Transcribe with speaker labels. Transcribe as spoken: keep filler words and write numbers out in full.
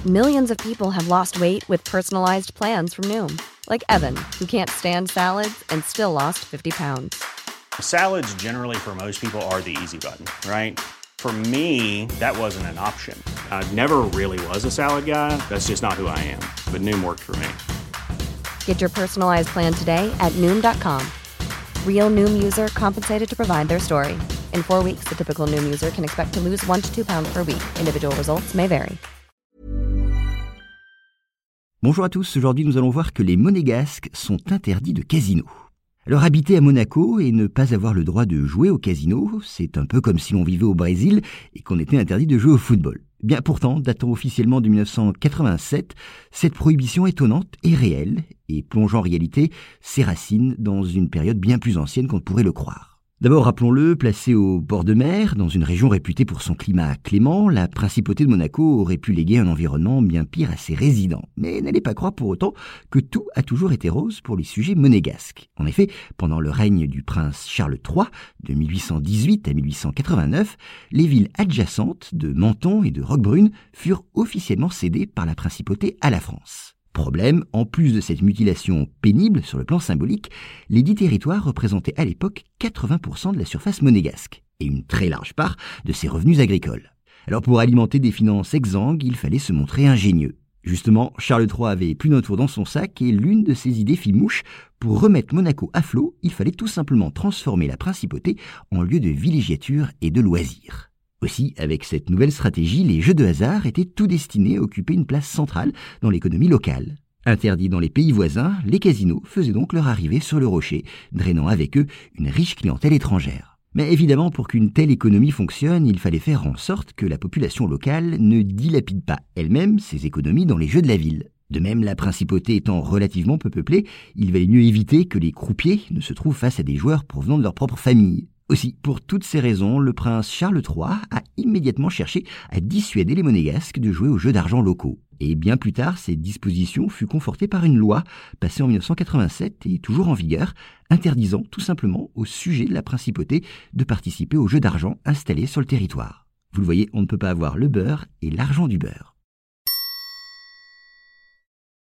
Speaker 1: Millions of people have lost weight with personalized plans from Noom. Like Evan, who can't stand salads and still lost fifty pounds.
Speaker 2: Salads generally for most people are the easy button, right? For me, that wasn't an option. I never really was a salad guy. That's just not who I am. But Noom worked for me.
Speaker 1: Get your personalized plan today at Noom dot com. Real Noom user compensated to provide their story. In four weeks, the typical Noom user can expect to lose one to two pounds per week. Individual results may vary.
Speaker 3: Bonjour à tous, aujourd'hui nous allons voir que les monégasques sont interdits de casino. Alors habiter à Monaco et ne pas avoir le droit de jouer au casino, c'est un peu comme si l'on vivait au Brésil et qu'on était interdit de jouer au football. Bien pourtant, datant officiellement de dix-neuf cent quatre-vingt-sept, cette prohibition étonnante est réelle et plonge en réalité ses racines dans une période bien plus ancienne qu'on ne pourrait le croire. D'abord, rappelons-le, placée au bord de mer, dans une région réputée pour son climat clément, la principauté de Monaco aurait pu léguer un environnement bien pire à ses résidents. Mais n'allez pas croire pour autant que tout a toujours été rose pour les sujets monégasques. En effet, pendant le règne du prince Charles trois, de mille huit cent dix-huit à mille huit cent quatre-vingt-neuf, les villes adjacentes de Menton et de Roquebrune furent officiellement cédées par la principauté à la France. Problème, en plus de cette mutilation pénible sur le plan symbolique, les dix territoires représentaient à l'époque quatre-vingts pour cent de la surface monégasque et une très large part de ses revenus agricoles. Alors pour alimenter des finances exsangues, il fallait se montrer ingénieux. Justement, Charles trois avait plus d'un tour dans son sac et l'une de ses idées fit mouche. Pour remettre Monaco à flot, il fallait tout simplement transformer la principauté en lieu de villégiature et de loisirs. Aussi, avec cette nouvelle stratégie, les jeux de hasard étaient tout destinés à occuper une place centrale dans l'économie locale. Interdits dans les pays voisins, les casinos faisaient donc leur arrivée sur le rocher, drainant avec eux une riche clientèle étrangère. Mais évidemment, pour qu'une telle économie fonctionne, il fallait faire en sorte que la population locale ne dilapide pas elle-même ses économies dans les jeux de la ville. De même, la principauté étant relativement peu peuplée, il valait mieux éviter que les croupiers ne se trouvent face à des joueurs provenant de leur propre famille. Aussi, pour toutes ces raisons, le prince Charles trois a immédiatement cherché à dissuader les monégasques de jouer aux jeux d'argent locaux. Et bien plus tard, cette disposition fut confortée par une loi passée en dix-neuf cent quatre-vingt-sept et toujours en vigueur, interdisant tout simplement aux sujets de la principauté de participer aux jeux d'argent installés sur le territoire. Vous le voyez, on ne peut pas avoir le beurre et l'argent du beurre.